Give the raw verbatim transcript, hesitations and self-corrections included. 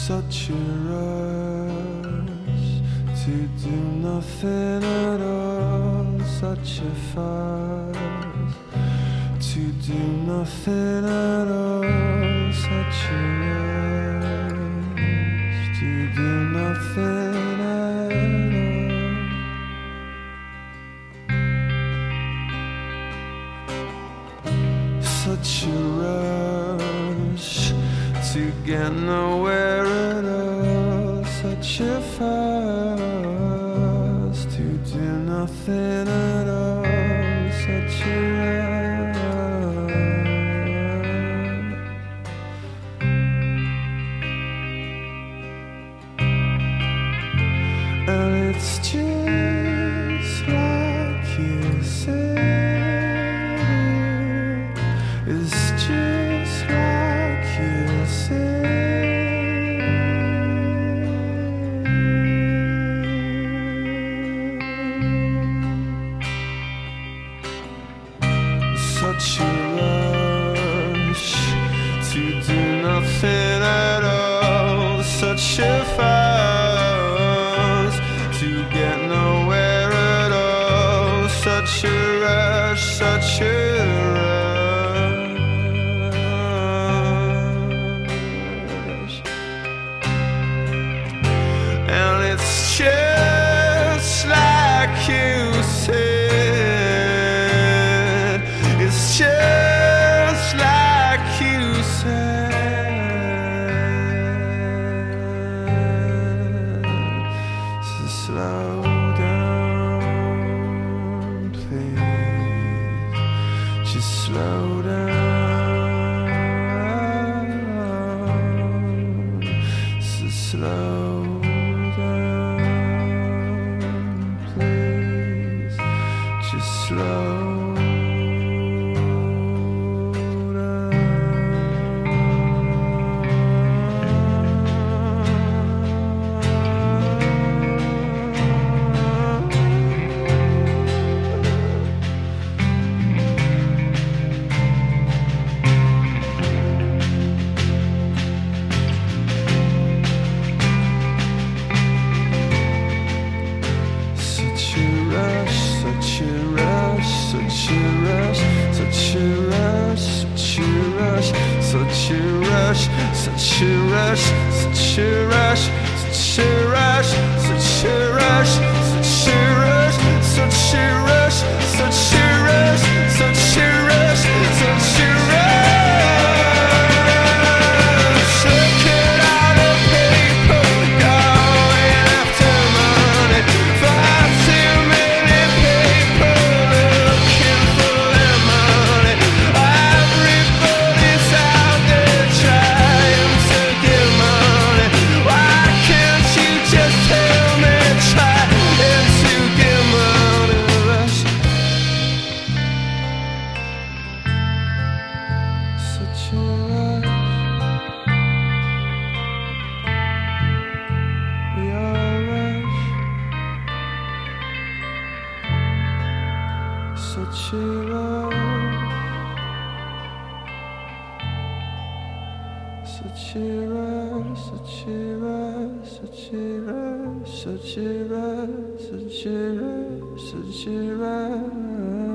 Such a rush to do nothing at all. Such a fuss to do nothing at all. Such a rush to do nothing at all. Such a rush to get nowhere at all. Such a fuss to do nothing at all. Such a rush. And it's just like you said. It's just like you said. Such a rush to do nothing at all. Such a fuss to get nowhere at all. Such a rush, such a rush. And it's just like you said. It's just like you said. So slow down, please. Just slow down. So slow down, please. Just slow. Such a rush, such a rush, such a rush, such a rush, such a rush, such a rush, such a rush, such a rush, such a rush, such a rush, such a rush, such a rush, such a rush, such a rush. Looking at a paper, going after money. Far too many people looking for their money. Everybody's out there trying to get money. Why can't you just tell me trying to get money? Rush. Such a rush. We all rush. Such a rush. Such a rush, such a rush, such a rush, such a rush, such a rush, such a rush.